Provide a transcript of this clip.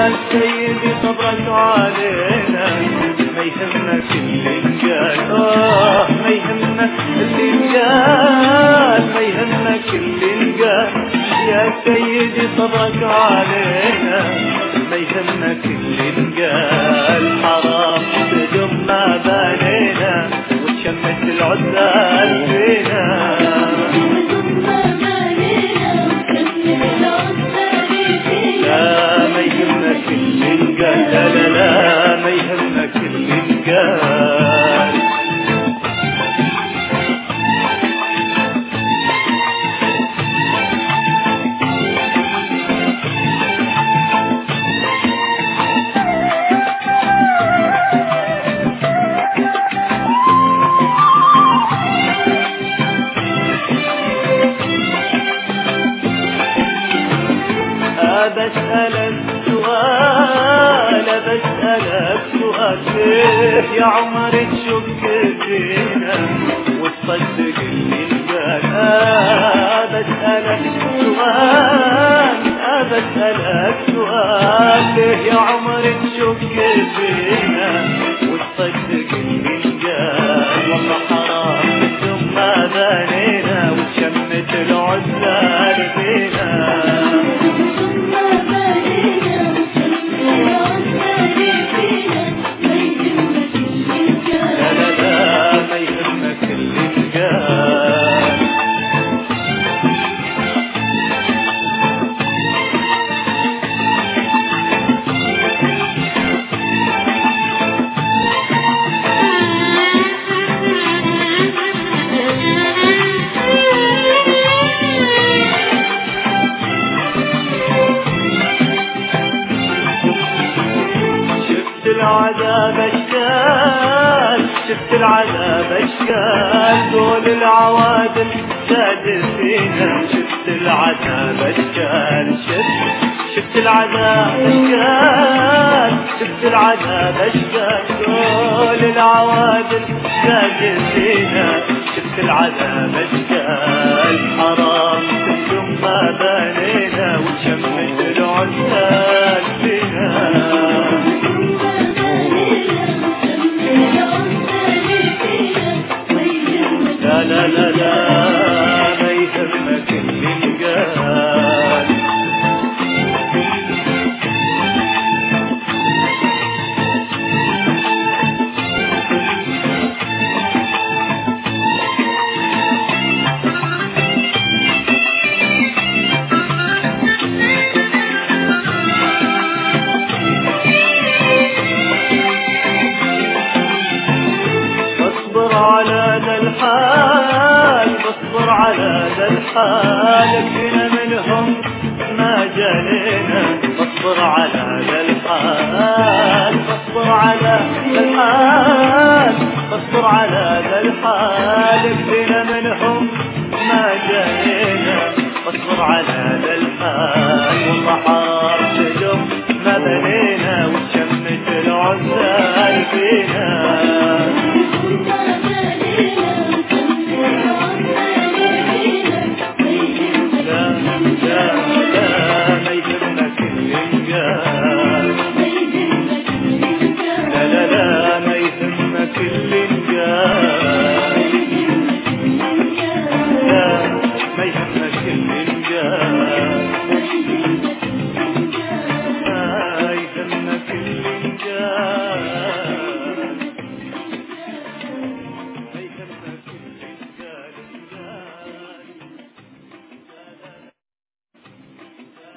سيدي صبرك علينا ما يهمك اللي انقال ما يهمك اللي انقال ما يهمك اللي انقال يا سيدي صبرك علينا ما يهمك اللي انقال حرام تدم ما بانينا وتشمت العزال فينا لا ما يهمك اللي انقال لا لا لا ما يهمك اللي انقال بسألك سؤال يا عمر تشك فينا وتصدق اللي قال بسألك سؤال يا عمر تشك فينا وتصدق اللي قال والله حرام ثم بنينا وشمت العزال فينا شفت العذاب اشكال دول العوادل زاد فينا شفت العذاب اشكال شفت العذاب اشكال دول العوادل زاد فينا شفت العذاب اشكال حرام تدم ما بنينا وشمت العزال